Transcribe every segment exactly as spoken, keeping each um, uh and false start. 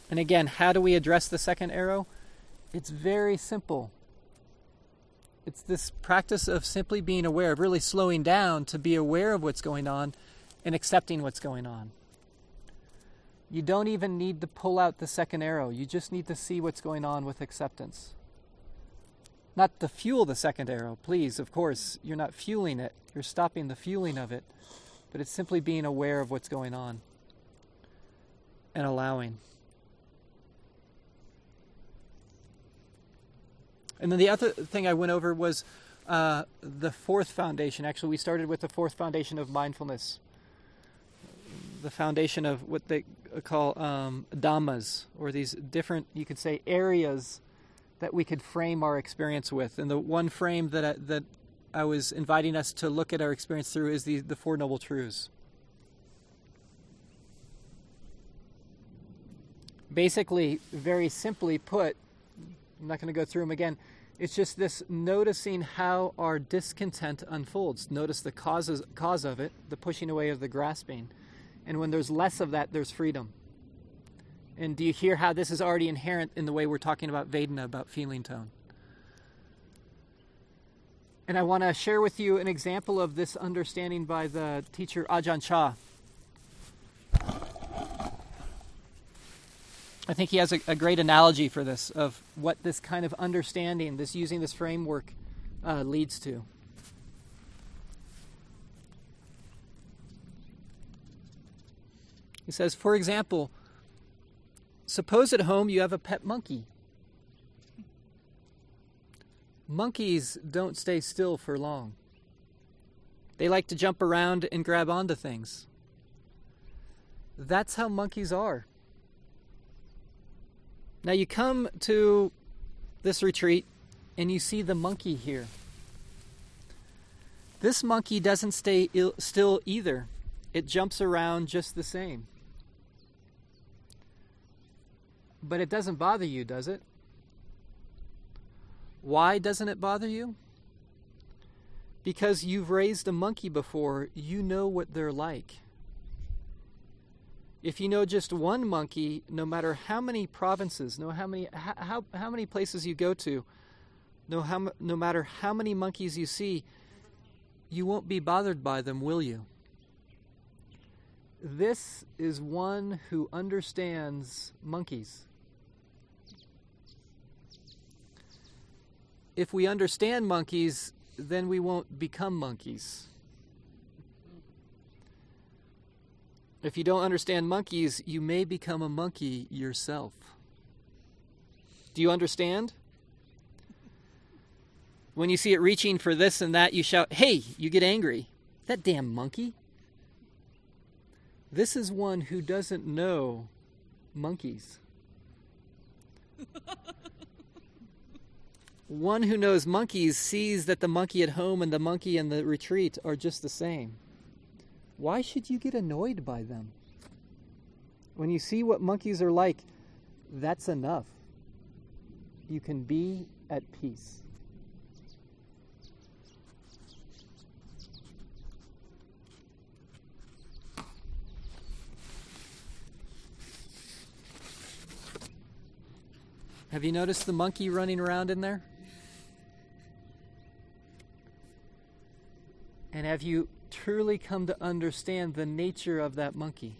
And again, how do we address the second arrow? It's very simple. It's this practice of simply being aware, of really slowing down to be aware of what's going on and accepting what's going on. You don't even need to pull out the second arrow. You just need to see what's going on with acceptance. Not to fuel the second arrow, please. Of course, you're not fueling it. You're stopping the fueling of it. But it's simply being aware of what's going on and allowing. And then the other thing I went over was uh, the fourth foundation. Actually, we started with the fourth foundation of mindfulness. The foundation of what they call um, dhammas, or these different, you could say, areas that we could frame our experience with. And the one frame that I, that I was inviting us to look at our experience through is the, the Four Noble Truths. Basically, very simply put, I'm not going to go through them again. It's just this noticing how our discontent unfolds. Notice the causes, cause of it, the pushing away of the grasping. And when there's less of that, there's freedom. And do you hear how this is already inherent in the way we're talking about Vedana, about feeling tone? And I want to share with you an example of this understanding by the teacher Ajahn Chah. I think he has a, a great analogy for this, of what this kind of understanding, this using this framework, uh, leads to. He says, for example, suppose at home you have a pet monkey. Monkeys don't stay still for long. They like to jump around and grab onto things. That's how monkeys are. Now you come to this retreat and you see the monkey here. This monkey doesn't stay ill, still either. It jumps around just the same. But it doesn't bother you, does it? Why doesn't it bother you? Because you've raised a monkey before, you know what they're like. If you know just one monkey, no matter how many provinces, no how many how how, how many places you go to, no how no matter how many monkeys you see, you won't be bothered by them, will you? This is one who understands monkeys. If we understand monkeys, then we won't become monkeys. If you don't understand monkeys, you may become a monkey yourself. Do you understand? When you see it reaching for this and that, you shout, "Hey!" You get angry. That damn monkey. This is one who doesn't know monkeys. One who knows monkeys sees that the monkey at home and the monkey in the retreat are just the same. Why should you get annoyed by them? When you see what monkeys are like, that's enough. You can be at peace. Have you noticed the monkey running around in there? And have you truly come to understand the nature of that monkey?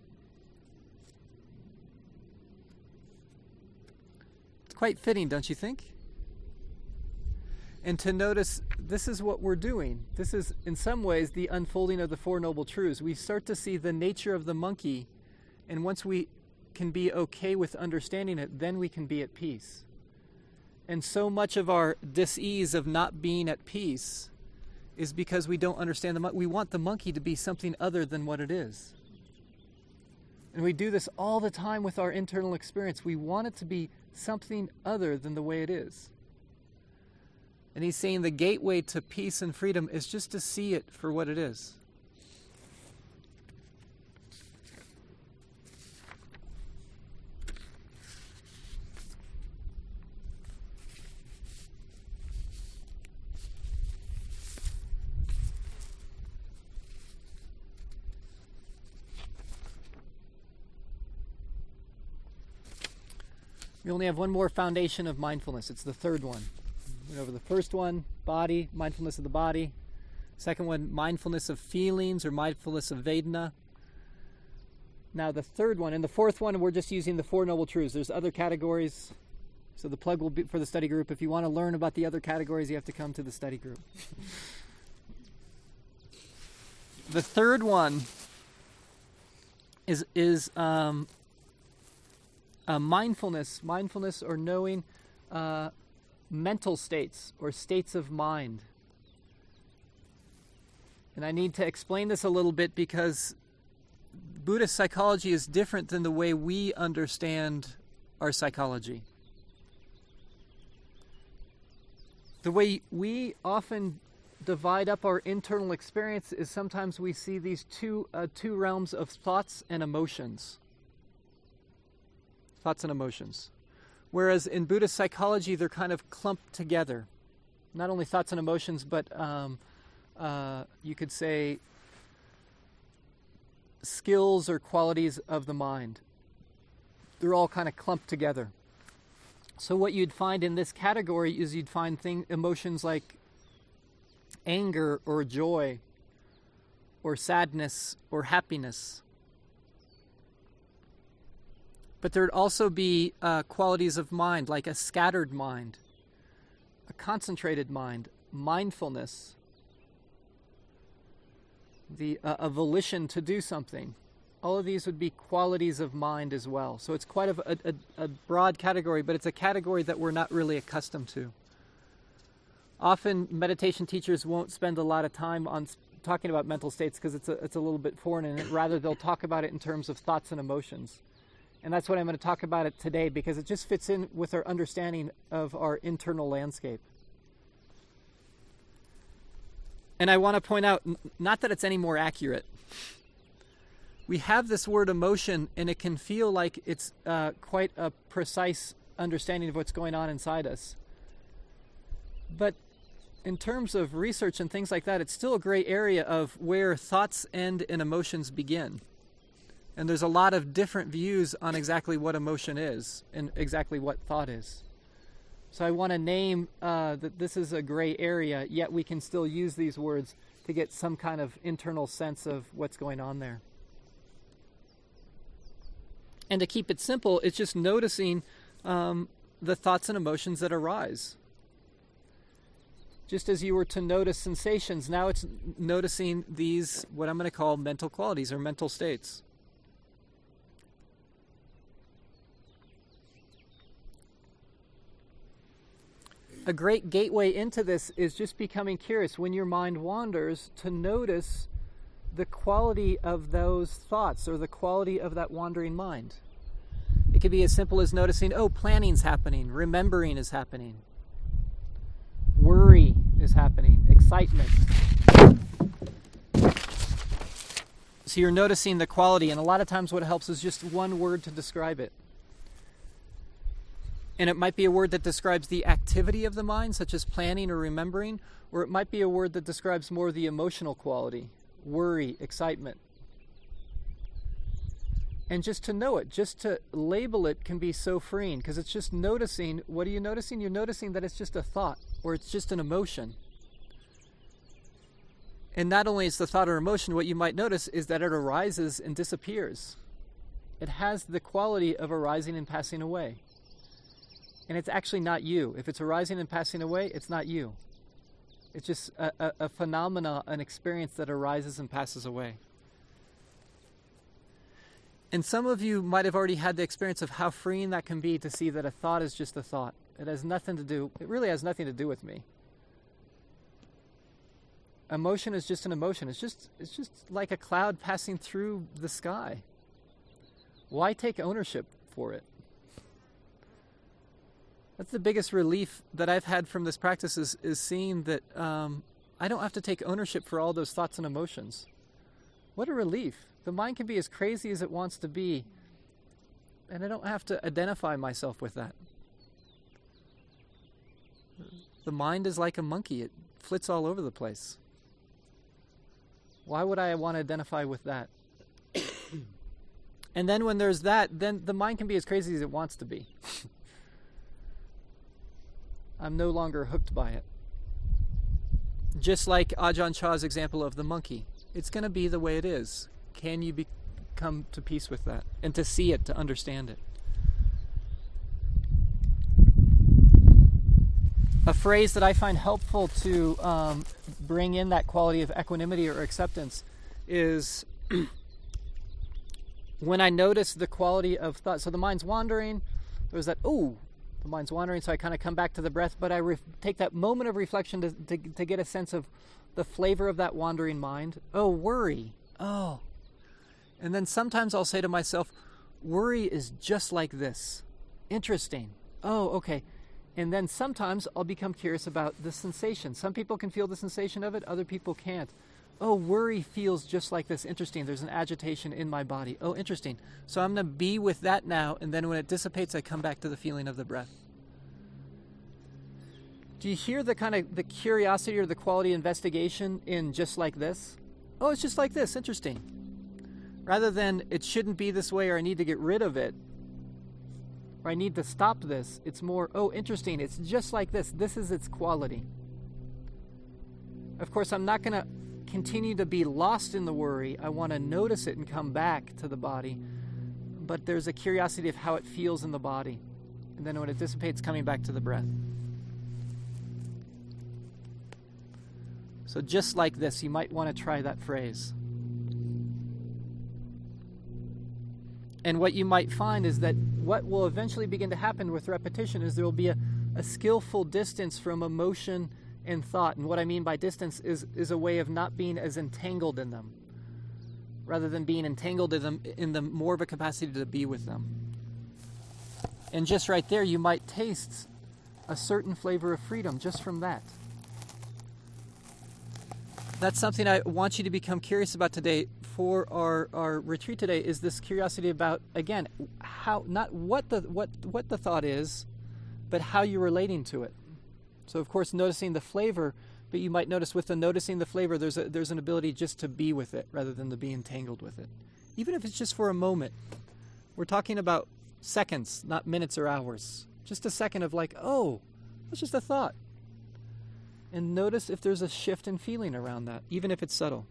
It's quite fitting, don't you think? And to notice, this is what we're doing. This is, in some ways, the unfolding of the Four Noble Truths. We start to see the nature of the monkey, and once we can be okay with understanding it, then we can be at peace. And so much of our dis-ease of not being at peace is because we don't understand the monkey. We want the monkey to be something other than what it is. And we do this all the time with our internal experience. We want it to be something other than the way it is. And he's saying the gateway to peace and freedom is just to see it for what it is. We only have one more foundation of mindfulness. It's the third one. We went over the first one, body, mindfulness of the body. Second one, mindfulness of feelings or mindfulness of Vedana. Now the third one, and the fourth one, we're just using the Four Noble Truths. There's other categories. So the plug will be for the study group. If you want to learn about the other categories, you have to come to the study group. The third one is is um, uh, mindfulness, mindfulness or knowing uh, mental states or states of mind. And I need to explain this a little bit because Buddhist psychology is different than the way we understand our psychology. The way we often divide up our internal experience is sometimes we see these two uh, two realms of thoughts and emotions. Thoughts and emotions. Whereas in Buddhist psychology, they're kind of clumped together. Not only thoughts and emotions, but um, uh, you could say skills or qualities of the mind. They're all kind of clumped together. So what you'd find in this category is you'd find thing, emotions like anger or joy or sadness or happiness. But there'd also be uh, qualities of mind like a scattered mind, a concentrated mind, mindfulness, the uh, a volition to do something. All of these would be qualities of mind as well. So it's quite a, a, a broad category, but it's a category that we're not really accustomed to. Often meditation teachers won't spend a lot of time on talking about mental states because it's a, it's a little bit foreign, and rather they'll talk about it in terms of thoughts and emotions. And that's what I'm going to talk about it today because it just fits in with our understanding of our internal landscape. And I want to point out, not that it's any more accurate. We have this word emotion, and it can feel like it's uh, quite a precise understanding of what's going on inside us. But in terms of research and things like that, it's still a gray area of where thoughts end and emotions begin. And there's a lot of different views on exactly what emotion is and exactly what thought is. So I want to name uh, that this is a gray area, yet we can still use these words to get some kind of internal sense of what's going on there. And to keep it simple, it's just noticing um, the thoughts and emotions that arise. Just as you were to notice sensations, now it's noticing these, what I'm going to call mental qualities or mental states. A great gateway into this is just becoming curious when your mind wanders to notice the quality of those thoughts or the quality of that wandering mind. It could be as simple as noticing, oh, planning's happening, remembering is happening, worry is happening, excitement. So you're noticing the quality, and a lot of times what helps is just one word to describe it. And it might be a word that describes the activity of the mind, such as planning or remembering, or it might be a word that describes more the emotional quality, worry, excitement. And just to know it, just to label it can be so freeing, because it's just noticing, what are you noticing? You're noticing that it's just a thought, or it's just an emotion. And not only is the thought or emotion, what you might notice is that it arises and disappears. It has the quality of arising and passing away. And it's actually not you. If it's arising and passing away, it's not you. It's just a, a, a phenomena, an experience that arises and passes away. And some of you might have already had the experience of how freeing that can be to see that a thought is just a thought. It has nothing to do, it really has nothing to do with me. Emotion is just an emotion. It's just, it's just like a cloud passing through the sky. Why take ownership for it? That's the biggest relief that I've had from this practice is, is seeing that um, I don't have to take ownership for all those thoughts and emotions. What a relief. The mind can be as crazy as it wants to be, and I don't have to identify myself with that. The mind is like a monkey. It flits all over the place. Why would I want to identify with that? And then when there's that, then the mind can be as crazy as it wants to be. I'm no longer hooked by it. Just like Ajahn Chah's example of the monkey. It's going to be the way it is. Can you be, come to peace with that? And to see it, to understand it. A phrase that I find helpful to um, bring in that quality of equanimity or acceptance is when I notice the quality of thought. So the mind's wandering. There's that, ooh, the mind's wandering, so I kind of come back to the breath, but I re- take that moment of reflection to, to, to get a sense of the flavor of that wandering mind. Oh, worry. Oh. And then sometimes I'll say to myself, worry is just like this. Interesting. Oh, okay. And then sometimes I'll become curious about the sensation. Some people can feel the sensation of it, other people can't. Oh, worry feels just like this. Interesting. There's an agitation in my body. Oh, interesting. So I'm going to be with that now, and then when it dissipates, I come back to the feeling of the breath. Do you hear the kind of the curiosity or the quality investigation in just like this? Oh, it's just like this. Interesting. Rather than it shouldn't be this way or I need to get rid of it, or I need to stop this, it's more, oh, interesting. It's just like this. This is its quality. Of course, I'm not going to continue to be lost in the worry. I want to notice it and come back to the body. But there's a curiosity of how it feels in the body. And then when it dissipates, coming back to the breath. So just like this, you might want to try that phrase. And what you might find is that what will eventually begin to happen with repetition is there will be a, a skillful distance from emotion and thought. And what I mean by distance is, is a way of not being as entangled in them, rather than being entangled in them, in them more of a capacity to be with them. And just right there, you might taste a certain flavor of freedom just from that. That's something I want you to become curious about today for our, our retreat today, is this curiosity about, again, how, not what the what what the thought is, but how you're relating to it. So, of course, noticing the flavor, but you might notice with the noticing the flavor, there's a, there's an ability just to be with it rather than to be entangled with it. Even if it's just for a moment. We're talking about seconds, not minutes or hours. Just a second of like, oh, that's just a thought. And notice if there's a shift in feeling around that, even if it's subtle.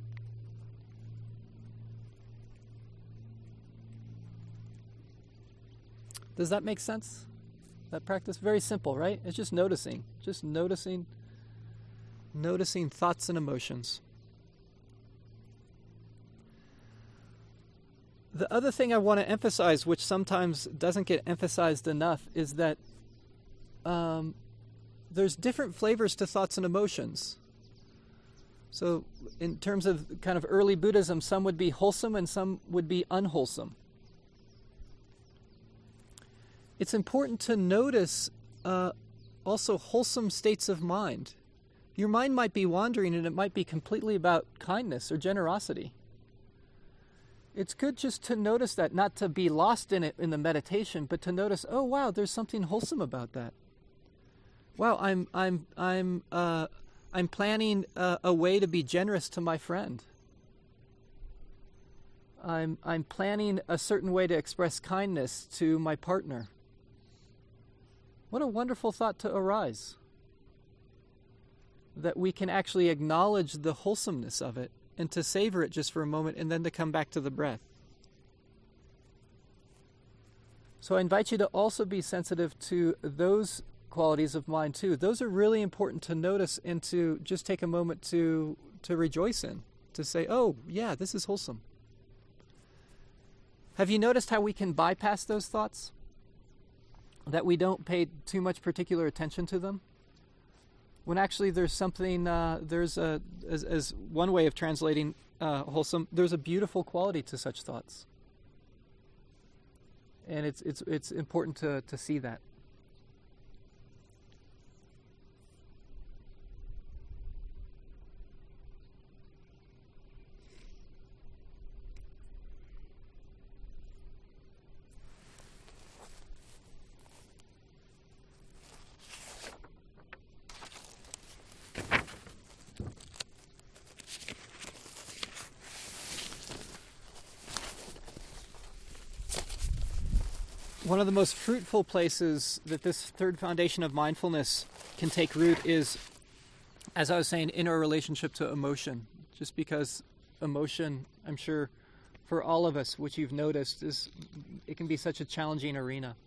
Does that make sense? That practice? Very simple, right? It's just noticing. Just noticing, noticing thoughts and emotions. The other thing I want to emphasize, which sometimes doesn't get emphasized enough, is that um, there's different flavors to thoughts and emotions. So in terms of kind of early Buddhism, some would be wholesome and some would be unwholesome. It's important to notice uh, also wholesome states of mind. Your mind might be wandering and it might be completely about kindness or generosity. It's good just to notice that, not to be lost in it in the meditation, but to notice, oh wow, there's something wholesome about that. Wow, I'm I'm I'm uh, I'm planning a, a way to be generous to my friend. I'm I'm planning a certain way to express kindness to my partner. What a wonderful thought to arise. That we can actually acknowledge the wholesomeness of it and to savor it just for a moment and then to come back to the breath. So I invite you to also be sensitive to those qualities of mind too. Those are really important to notice and to just take a moment to to rejoice in, to say, oh yeah, this is wholesome. Have you noticed how we can bypass those thoughts? That we don't pay too much particular attention to them? When actually there's something, uh, there's a, as, as one way of translating uh, wholesome, there's a beautiful quality to such thoughts. And it's it's it's important to, to see that. One of the most fruitful places that this third foundation of mindfulness can take root is, as I was saying, in our relationship to emotion. Just because emotion, I'm sure, for all of us, which you've noticed, is it can be such a challenging arena.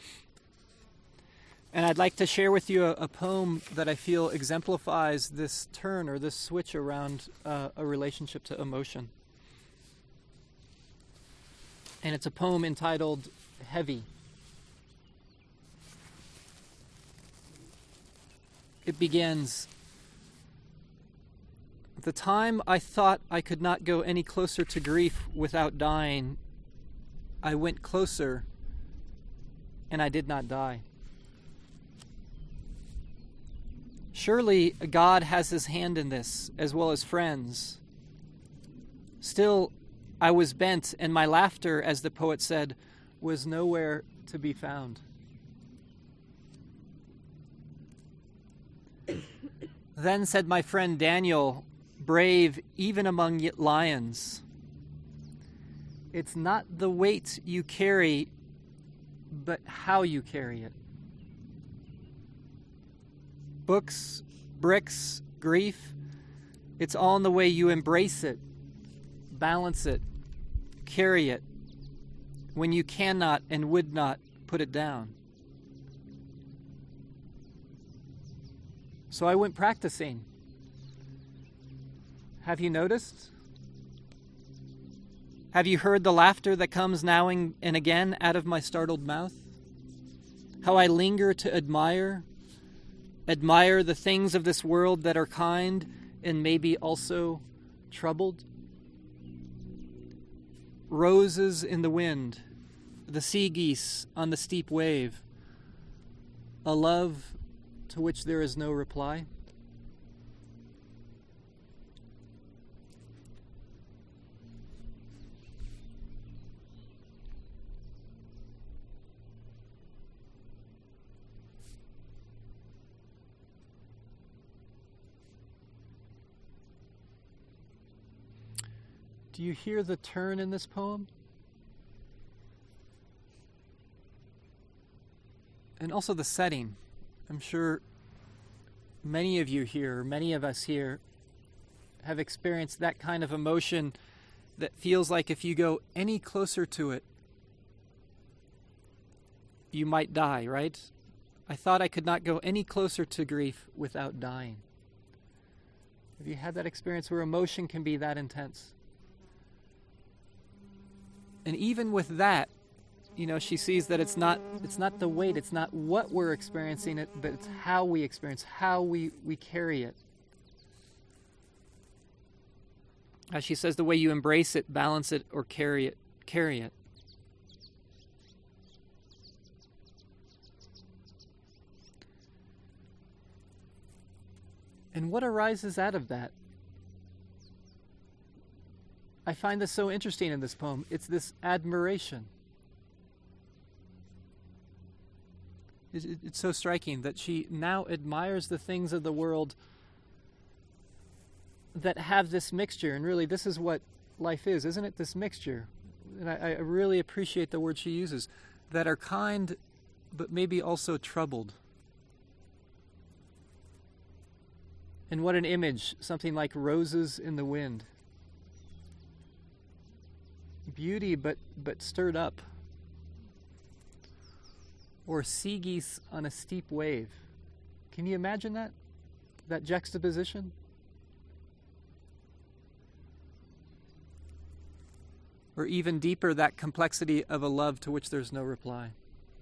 And I'd like to share with you a, a poem that I feel exemplifies this turn or this switch around uh, a relationship to emotion. And it's a poem entitled Heavy. It begins, "The time I thought I could not go any closer to grief without dying, I went closer and I did not die. Surely God has his hand in this, as well as friends. Still, I was bent, and my laughter, as the poet said, was nowhere to be found. Then said my friend Daniel, brave even among lions, it's not the weight you carry, but how you carry it. Books, bricks, grief, it's all in the way you embrace it, balance it, carry it, when you cannot and would not put it down. So I went practicing. Have you noticed? Have you heard the laughter that comes now and again out of my startled mouth? How I linger to admire, admire the things of this world that are kind and maybe also troubled? Roses in the wind, the sea geese on the steep wave, a love to which there is no reply. Do you hear the turn in this poem? And also the setting. I'm sure many of you here, or many of us here, have experienced that kind of emotion that feels like if you go any closer to it, you might die, right? I thought I could not go any closer to grief without dying. Have you had that experience where emotion can be that intense? And even with that, you know, she sees that it's not it's not the weight, it's not what we're experiencing it, but it's how we experience, how we, we carry it. As she says, the way you embrace it, balance it, or carry it, carry it. And what arises out of that? I find this so interesting in this poem. It's this admiration. It's so striking that she now admires the things of the world that have this mixture. And really, this is what life is, isn't it? This mixture. And I, I really appreciate the word she uses, that are kind, but maybe also troubled. And what an image, something like roses in the wind. Beauty, but but stirred up. Or sea geese on a steep wave. Can you imagine that? That juxtaposition? Or even deeper, that complexity of a love to which there's no reply.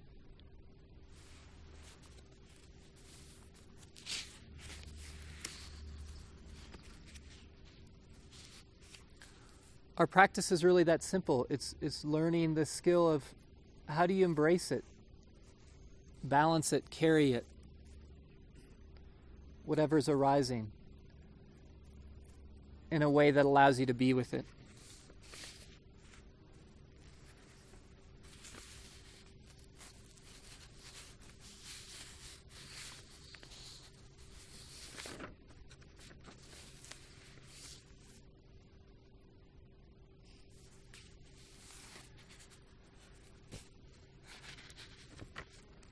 Our practice is really that simple. It's it's learning the skill of how do you embrace it, balance it, carry it, whatever's arising, in a way that allows you to be with it.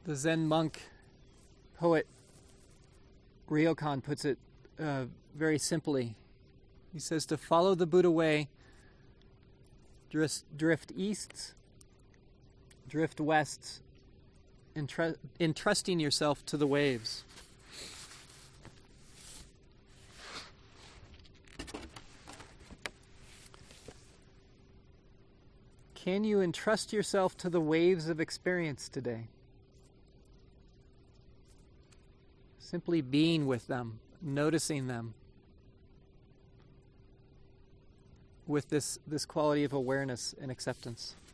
The Zen monk poet Ryokan puts it uh, very simply. He says to follow the Buddha way, drift, drift east, drift west, entru- entrusting yourself to the waves. Can you entrust yourself to the waves of experience today? Simply being with them, noticing them with this, this quality of awareness and acceptance.